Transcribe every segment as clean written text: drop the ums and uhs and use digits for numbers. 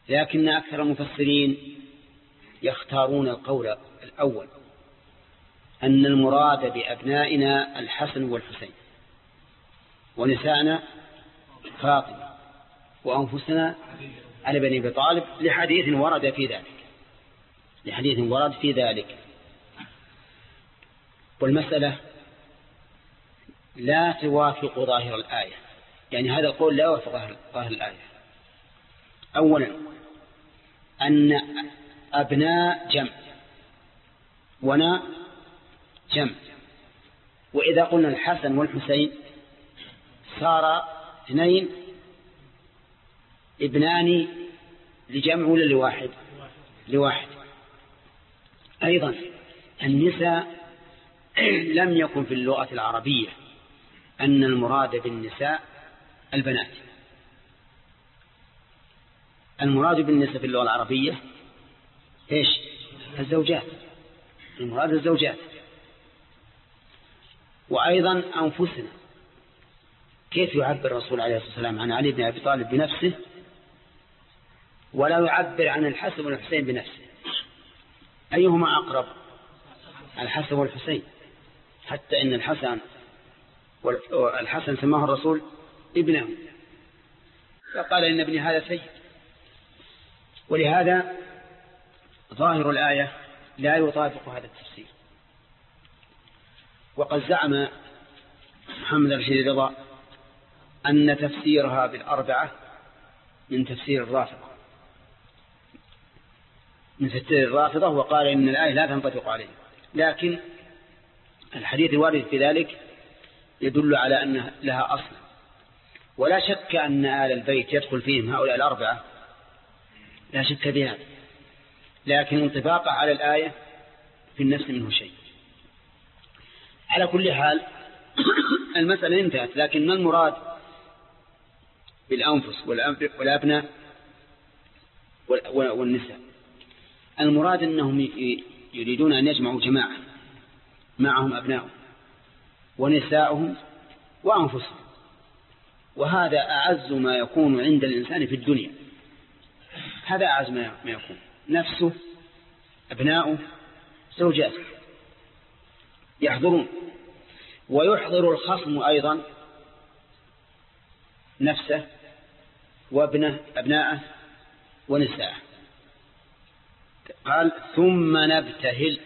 لكن أكثر المفسرين يختارون القول الأول، أن المراد بأبنائنا الحسن والحسين، ونساءنا فاطمة، وأنفسنا علي بن أبي طالب، لحديث ورد في ذلك. والمسألة لا توافق ظاهر الآية، يعني هذا القول لا يوافق ظاهر الآية. أولا أن أبناء جمع ونا جمع، وإذا قلنا الحسن والحسين صار اثنين ابنان لجمع ولا لواحد. أيضا النساء لم يكن في اللغة العربية أن المراد بالنساء البنات. المراد بالنساء في اللغة العربية إيش؟ الزوجات، المراد الزوجات. وأيضا أنفسنا، كيف يعبر الرسول عليه الصلاة والسلام عن علي بن أبي طالب بنفسه ولا يعبر عن الحسن والحسين بنفسه؟ أيهما أقرب؟ الحسن والحسين، حتى إن الحسن سماه الرسول ابنه، فقال إن ابني هذا سيد. ولهذا ظاهر الآية لا يطابق هذا التفسير. وقد زعم محمد رشيد رضا أن تفسيرها بالأربعة من تفسير الرافضة، وقال إن الآية لا تنطبق عليه. لكن الحديث الوارد في ذلك يدل على أن لها أصل، ولا شك أن آل البيت يدخل فيهم هؤلاء الأربعة، لا شك بهذا، لكن انطباقه على الآية في النفس منه شيء. على كل حال المسألة انتهت. لكن ما المراد بالأنفس والأبناء والنساء؟ المراد أنهم يريدون أن يجمعوا جماعة معهم أبنائهم ونساءهم وأنفسهم، وهذا أعز ما يكون عند الإنسان في الدنيا. هذا أعز ما يكون، نفسه، أبناؤه، زوجاته يحضرون. ويحضر الخصم أيضا نفسه أبناءه ونساءه. قال ثم نبتهل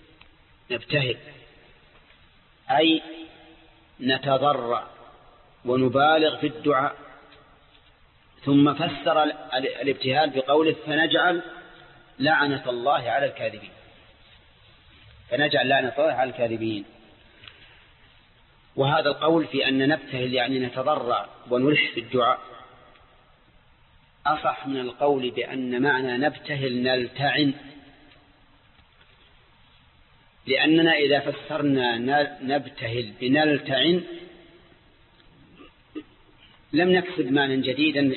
أي نتضرع ونبالغ في الدعاء. ثم فسر الابتهال بقوله فنجعل لعنة الله على الكاذبين. وهذا القول في أن نبتهل يعني نتضرع ونلح في الدعاء أصح من القول بأن معنى نبتهل نلتعن، لأننا إذا فسرنا نبتهل بنلتعن لم نكسب معنى جديدا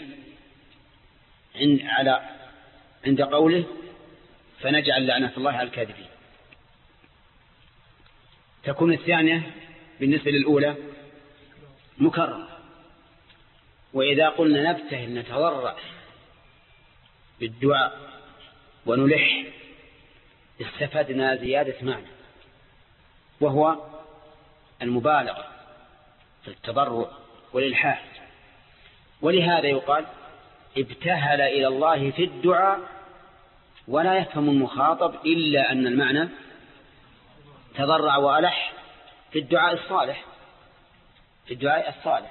عند قوله فنجعل لعنة الله على الكاذبين. تكون الثانية بالنسبة للأولى مكرر. وإذا قلنا نبتهل نتضرع بالدعاء ونلح استفدنا زيادة معنى، وهو المبالغة في التضرع والإلحاح. ولهذا يقال ابتهل إلى الله في الدعاء، ولا يفهم المخاطب إلا أن المعنى تضرع وألح في الدعاء الصالح.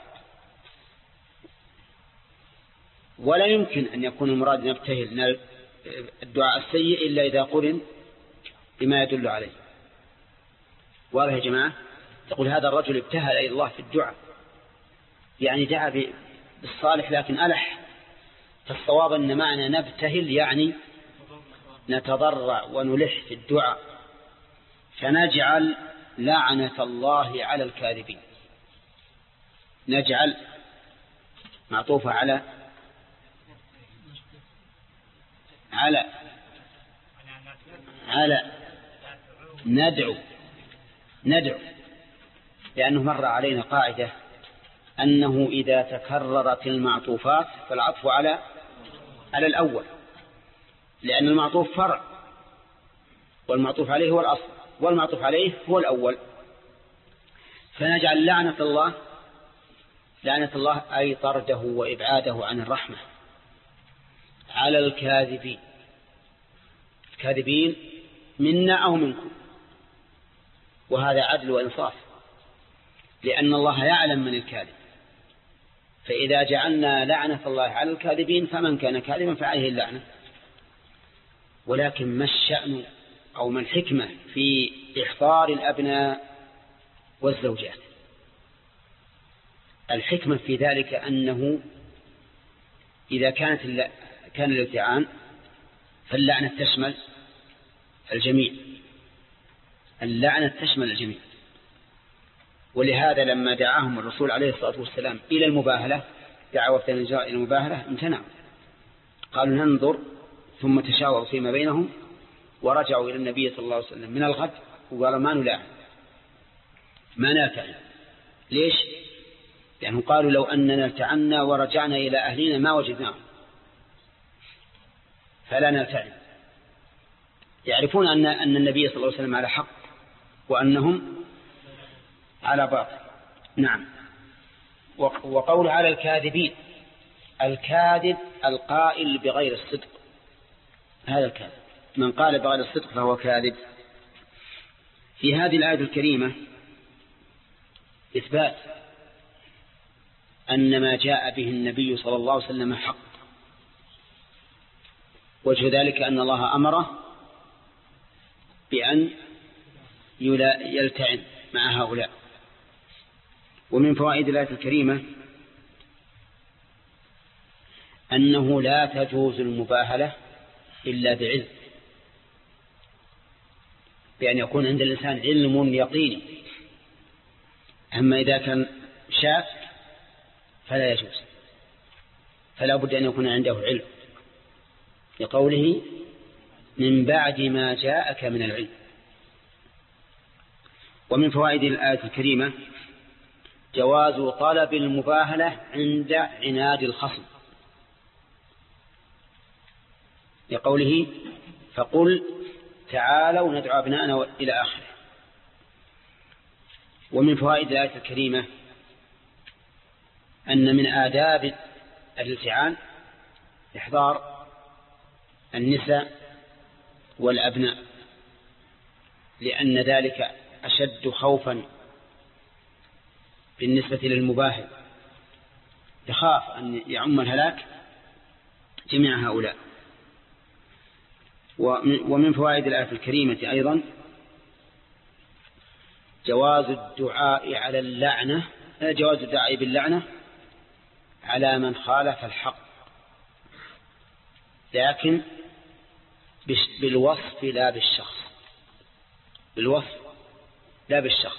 ولا يمكن أن يكون المراد نبتهل الدعاء السيء إلا إذا قرن بما يدل عليه. واضح يا جماعة؟ تقول هذا الرجل ابتهل إلى الله في الدعاء، يعني دعا بالصالح لكن ألح. فالصواب أن معنى نبتهل يعني نتضرع ونلح في الدعاء، فنجعل لعنة الله على الكاذبين. نجعل معطوفة على ندعو، لأنه مر علينا قاعدة أنه إذا تكررت المعطوفات فالعطف على الأول، لأن المعطوف فرع، والمعطوف عليه هو الأصل، والمعطوف عليه هو الأول. فنجعل لعنة الله أي طرده وإبعاده عن الرحمة على الكاذبين منا أو منكم. وهذا عدل وإنصاف، لأن الله يعلم من الكاذب، فإذا جعلنا لعنة الله على الكاذبين فمن كان كاذبا فعليه اللعنة. ولكن ما الشأن أو ما الحكمة في إحضار الأبناء والزوجات؟ الحكمة في ذلك أنه إذا كان الالتعان فاللعنة تشمل الجميع، اللعنة تشمل الجميع. ولهذا لما دعاهم الرسول عليه الصلاة والسلام إلى المباهلة، دعوا إلى المباهلة امتنعوا، قالوا ننظر، ثم تشاوروا فيما بينهم ورجعوا إلى النبي صلى الله عليه وسلم من الغد وقالوا ما نلعن ما نلتعن. ليش؟ لأنهم قالوا لو أننا التعنا ورجعنا إلى أهلنا ما وجدناه، فلا نلتعن. يعرفون أن النبي صلى الله عليه وسلم على حق وأنهم على باطل. نعم. وقول على الكاذبين، الكاذب القائل بغير الصدق، هذا الكاذب، من قال بغير الصدق فهو كاذب. في هذه الآية الكريمة إثبات أن ما جاء به النبي صلى الله عليه وسلم حق. وجه ذلك أن الله أمره بأن يلتعن مع هؤلاء. ومن فوائد الآية الكريمة أنه لا تجوز المباهلة إلا بعلم، بأن يكون عند الإنسان علم يقيني. أما إذا كان شاك فلا يجوز، فلا بد أن يكون عنده علم، لقوله من بعد ما جاءك من العلم. ومن فوائد الآية الكريمة جواز طلب المباهلة عند عناد الخصم، لقوله فقل تعالوا ندعو أبناءنا إلى آخره. ومن فوائد الآية الكريمة أن من آداب الالتعان إحضار النساء والأبناء، لأن ذلك أشد خوفا بالنسبة للمباهل، يخاف أن يعم الهلاك جميع هؤلاء. ومن فوائد الآية الكريمة أيضا جواز الدعاء باللعنة على من خالف الحق، لكن بالوصف لا بالشخص، بالوصف لا بالشخص.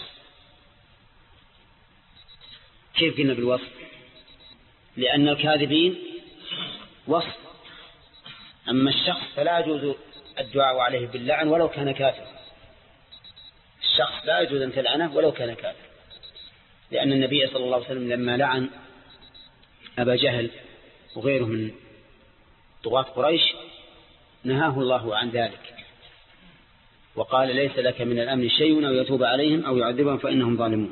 كيف قلنا بالوصف؟ لأن الكاذبين وصف، أما الشخص فلا يجوز الدعاء عليه باللعن ولو كان كافر. الشخص لا يجوز أن تلعنه ولو كان كافر، لأن النبي صلى الله عليه وسلم لما لعن أبا جهل وغيره من طغاة قريش نهاه الله عن ذلك، وقال ليس لك من الأمر شيء أو يتوب عليهم أو يعذبهم فإنهم ظالمون.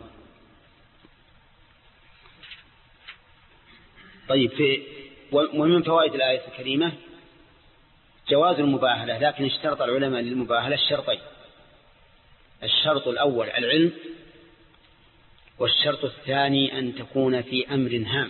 طيب، ومن فوائد الآية الكريمة جواز المباهلة، لكن اشترط العلماء للمباهلة الشرطين: الشرط الأول العلم، والشرط الثاني أن تكون في أمر هام،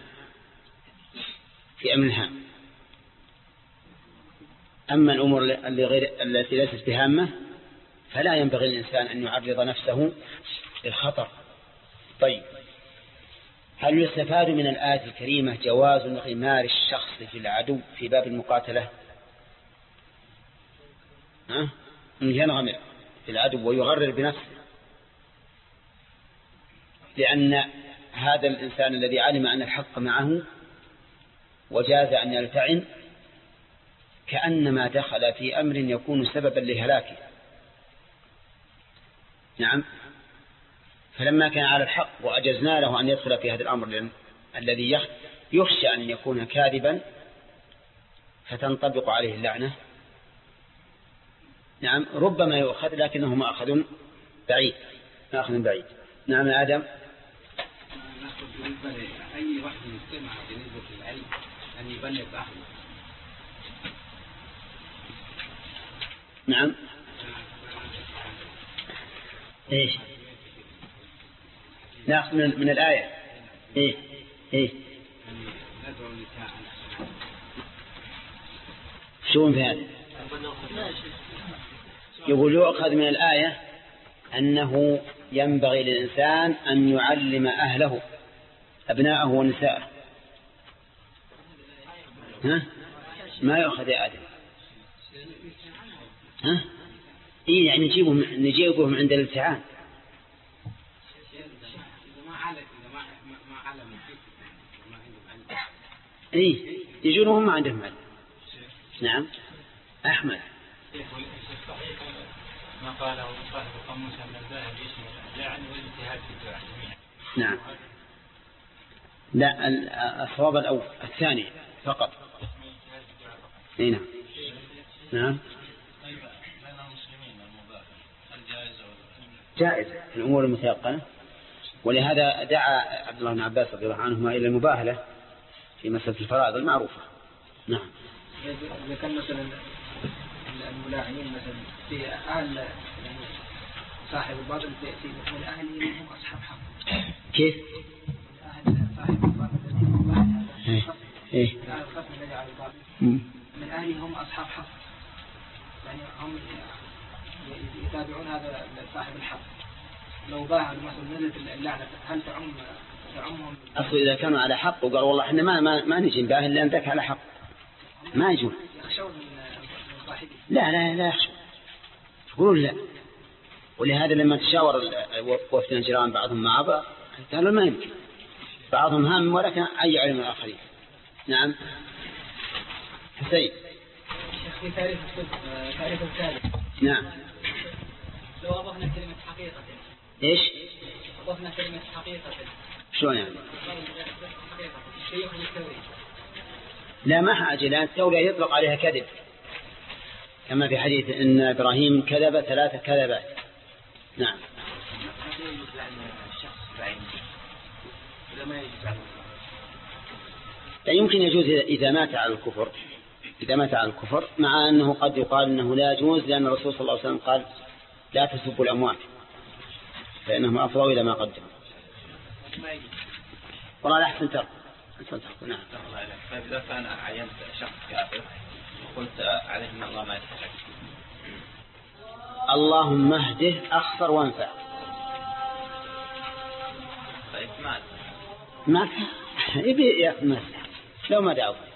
أما الأمور التي ليست بهامة فلا ينبغي الإنسان أن يعرض نفسه للخطر. طيب، هل يستفاد من الآية الكريمة جواز انغمار الشخص في العدو في باب المقاتلة؟ ينغمر في العدو ويغرر بنفسه، لأن هذا الإنسان الذي علم أن الحق معه وجاز أن يلتعن كأنما دخل في أمر يكون سببا لهلاكه. نعم. فلما كان على الحق وأجزنا له أن يدخل في هذا الأمر الذي يخشى أن يكون كاذبا فتنطبق عليه اللعنة، نعم ربما يؤخذ لكنه مأخذ بعيد. نعم يا آدم. نأخذ بالنسبة لأي واحد مجتمع بالنسبة للعلم أن يبلغ أهله. نعم إيش نأخذ من الآية إيه شو في هذا؟ يقول يؤخذ من الآية أنه ينبغي للإنسان أن يعلم أهله أبناءه ونساءه. ما يؤخذ يا آدم. إيه يعني نجيبهم عند الامتحان. إيه يجونهم ما عندهم علم. نعم أحمد. ما قاله صاحب القاموس أن الذهب يشمل اللعن والاجتهاد في الدعاء. نعم لا الصواب الأول الثاني فقط. نعم نعم جائز في الأمور المتيقنة. ولهذا دعا عبد الله بن عباس رضي الله عنهما إلى المباهلة في مسألة الفرائض المعروفة. نعم إذا كان مثلا الملاعنين مثلا في أهل يعني صاحب الباطل من أهله هم أصحاب حق. كيف؟ أهل صاحب الباطل الذي هم أهل الخصم الذي على الباطل من أهله هم أصحاب حق، يعني هم يتابعون هذا صاحب الحق. لو باهل مثلا نزلت اللعنة هل تعمهم؟ أصل إذا كانوا على حق وقال والله إحنا ما نجي نباهل لأن ذاك على حق ما يجون. يخشون من صاحبه. لا يخشون يقولون لا. ولهذا لما تشاور وفد الجيران بعضهم مع بعض قالوا ما يمكن بعضهم هام ولكن أي علم الآخرين. نعم حسين. في تعريف الثالث. نعم لو أضفنا كلمة حقيقة. إيش؟ أضفنا كلمة حقيقة. شلون يعني؟ لا ما حاجة لأن التورية يطلق عليها كذب كما في حديث إن إبراهيم كذب 3 كذبات. نعم لا يمكن يجوز إذا مات على الكفر مع أنه قد يقال أنه لا يجوز لأن الرسول صلى الله عليه وسلم قال لا تسبوا الأموات فإنهم أفضوا إلى ما قدموا. والله لا أحسن ترك. نعم. فإذا كان عينت شخص كافر وقلت عليه أن الله ما يستحق. اللهم اهده أخسر وانفع. طيب ما يبي يا لو ما دعوا